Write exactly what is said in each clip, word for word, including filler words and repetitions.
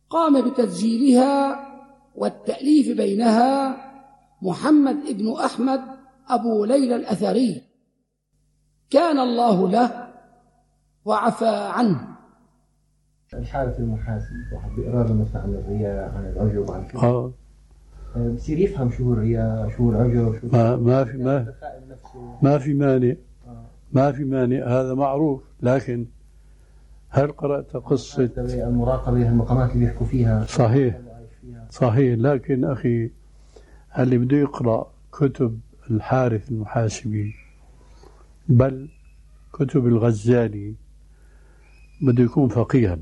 قام بتسجيلها والتأليف بينها محمد ابن أحمد أبو ليلى الأثري، كان الله له وعفى عنه. الحارث المحاسبي واحد بيقرأ مثلا عن الرياء، عن العجب، عن كذا. اه بصير يفهم شو هو الرياء، شو هو العجب، شو ما, ما في ما ما في مانع، ما في مانع، هذا معروف. لكن هل قرأت قصة المراقبة، المقامات اللي بيحكوا فيها؟ صحيح صحيح. لكن أخي، اللي بده يقرأ كتب الحارث المحاسبي بل كتب الغزالي بده يكون فقيها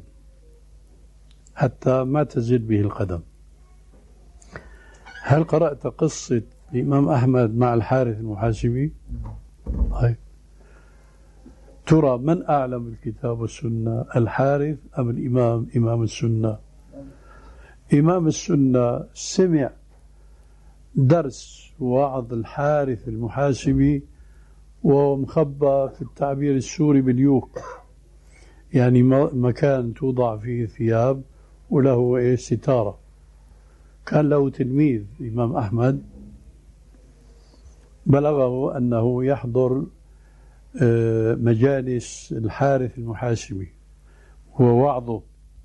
حتى ما تزل به القدم. هل قرأت قصة الإمام أحمد مع الحارث المحاسبي؟ طيب، ترى من أعلم الكتاب والسنة، الحارث أم الإمام إمام السنة؟ إمام السنة سمع درس وعظ الحارث المحاسبي ومخبى في التعبير السوري باليوك، يعني مكان توضع فيه ثياب وله إيه ستارة. كان له تلميذ الإمام أحمد بلغه أنه يحضر مجالس الحارث المحاسبي ووعظه،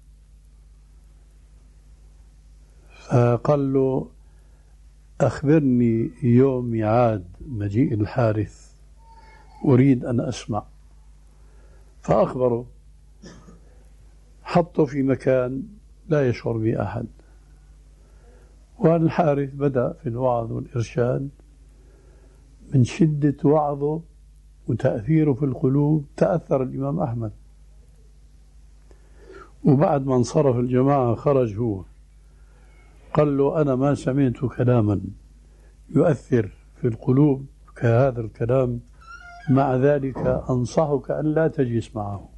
فقال له أخبرني يوم ميعاد مجيء الحارث، أريد أن أسمع. فأخبره، حطه في مكان لا يشعر به أحد، والحارث بدأ في الوعظ والإرشاد. من شدة وعظه وتأثيره في القلوب تأثر الإمام أحمد، وبعد ما انصرف الجماعة خرج هو، قال له أنا ما سمعت كلاما يؤثر في القلوب كهذا الكلام، مع ذلك أنصحك أن لا تجلس معه.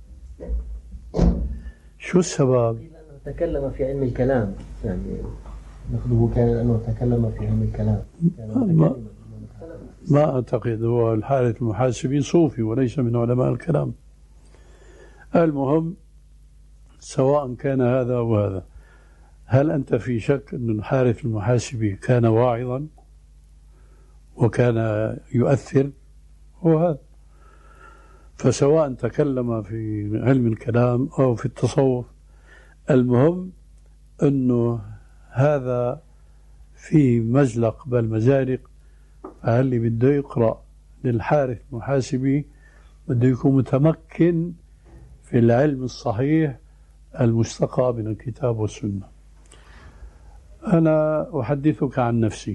شو السبب؟ تكلم في علم الكلام، يعني نأخذه كان أنه تكلم في علم الكلام. ما, ما أعتقد، هو الحارث المحاسبي صوفي وليس من علماء الكلام. المهم، سواء كان هذا أو هذا، هل أنت في شك أن الحارث المحاسبي كان واعظا وكان يؤثر؟ هو هذا. فسواء تكلم في علم الكلام أو في التصوف، المهم أنه هذا في مزلق بل مزالق. فاللي بده يقرأ للحارث المحاسبي بده يكون متمكن في العلم الصحيح المستقى من الكتاب والسنة. أنا أحدثك عن نفسي،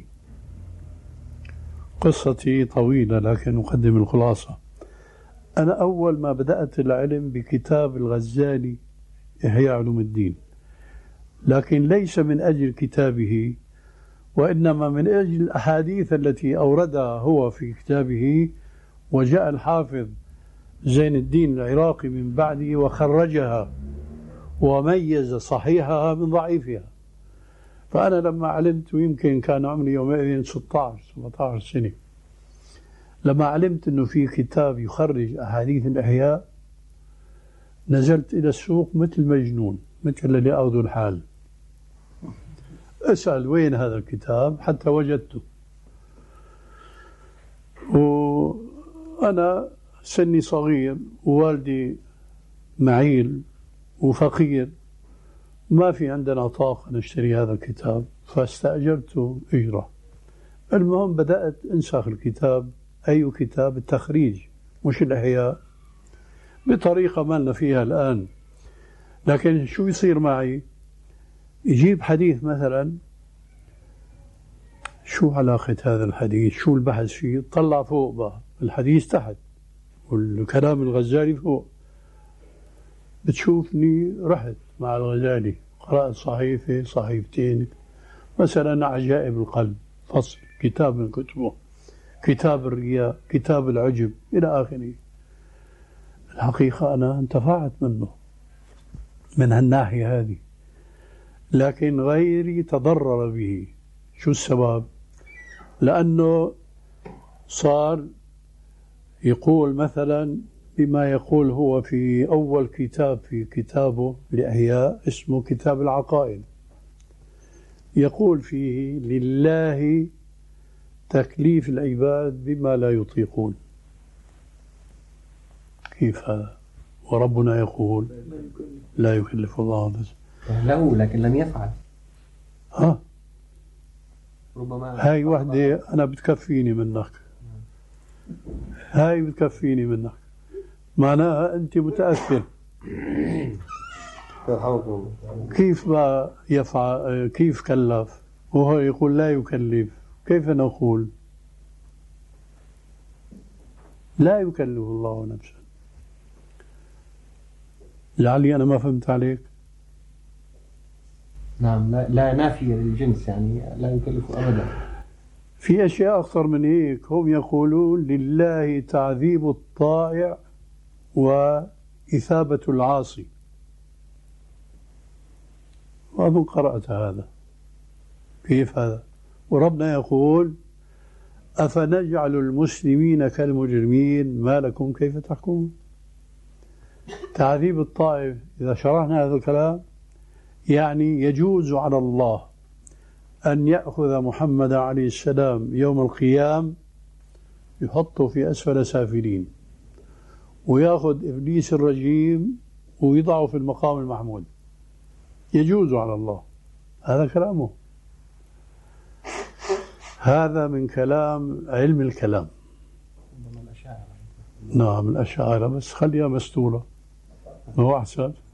قصتي طويلة لكن أقدم الخلاصة. أنا أول ما بدأت العلم بكتاب الغزالي إحياء علوم الدين، لكن ليس من أجل كتابه، وإنما من أجل الأحاديث التي أوردها هو في كتابه، وجاء الحافظ زين الدين العراقي من بعده وخرجها وميز صحيحها من ضعيفها. فأنا لما علمت، ويمكن كان عمري يومئذ ستة عشر سبعة عشر سنة، لما علمت أنه في كتاب يخرج أحاديث الإحياء، نزلت إلى السوق مثل مجنون، مثل اللي أخذوا الحال، أسأل وين هذا الكتاب حتى وجدته. وأنا سني صغير ووالدي معيل وفقير، ما في عندنا طاقة نشتري هذا الكتاب، فاستأجرته إجرة. المهم بدأت أنسخ الكتاب، أي كتاب، التخريج مش الإحياء، بطريقة ما لنا فيها الآن. لكن شو يصير معي؟ يجيب حديث مثلا، شو علاقة هذا الحديث، شو البحث فيه؟ طلع فوق بقى الحديث تحت والكلام الغزالي فوق. بتشوفني رحت مع الغزالي، قرأت صحيفة صحيفتين، مثلا عجائب القلب فصل، كتاب من كتبه، كتاب الرياء، كتاب العجب، إلى آخره. الحقيقة أنا انتفعت منه من هالناحية هذه، لكن غيري تضرر به. شو السبب؟ لأنه صار يقول مثلا بما يقول هو في أول كتاب في كتابه لإحياء اسمه كتاب العقائد، يقول فيه: لله تكليف العباد بما لا يطيقون. كيف هذا؟ وربنا يقول لا يكلف الله نفسا. له لكن لم يفعل. ها؟ ربما هاي وحدة أنا بتكفيني منك، هاي بتكفيني منك، معناها أنت متأثر. كيف ما يفعل؟ كيف كلف وهو يقول لا يكلف؟ كيف نقول لا يكلف الله نفسا؟ لعلي أنا ما فهمت عليك. نعم، لا, لا نافية للجنس، يعني لا يكلف أبدا. في أشياء أكثر من هيك. هم يقولون لله تعذيب الطائع وإثابة العاصي، وأظن قرأت هذا. كيف هذا؟ وربنا يقول: أفنجعل المسلمين كالمجرمين ما لكم كيف تحكمون. تعذيب الطائف، إذا شرحنا هذا الكلام، يعني يجوز على الله أن يأخذ محمد عليه السلام يوم القيام يحطه في أسفل سافلين، ويأخذ إبليس الرجيم ويضعه في المقام المحمود. يجوز على الله. هذا كلامه، هذا من كلام علم الكلام. نعم الأشاعرة، بس خليها مستورة، هو أحسن.